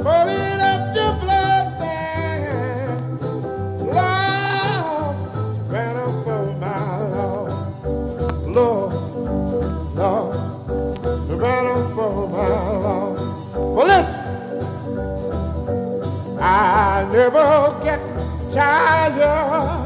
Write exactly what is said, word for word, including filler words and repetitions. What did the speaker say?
pulling up your blood there. Lord, banner for my Lord. Lord, Lord, the banner for my Lord. Well, listen, I never get tired